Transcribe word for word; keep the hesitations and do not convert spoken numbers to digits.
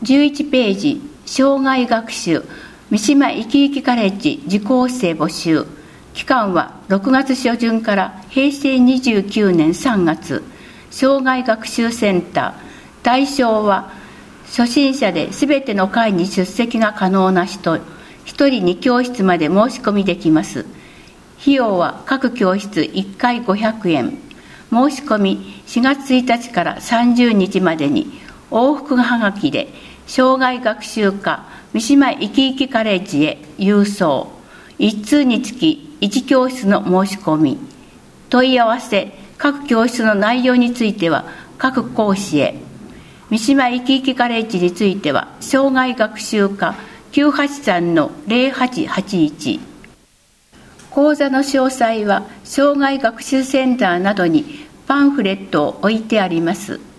じゅういちページ、障害学習三島いきいきカレッジ受講生募集。期間はろくがつ初旬からへいせいにじゅうきゅうねんさんがつ。障害学習センター。対象は初心者で全ての会に出席が可能な人。ひとりにきょうしつまで申し込みできます。費用は各教室いっかいごひゃくえん。申し込みしがつついたちからさんじゅうにちまでに往復はがきで障害学習課三島いきいきカレッジへ郵送。いっつうにつきいちきょうしつの申し込み。問い合わせ各教室の内容については各講師へ。三島いきいきカレッジについては障害学習課 きゅうはちさんのぜろはちはちいち。講座の詳細は障害学習センターなどにパンフレットを置いてあります。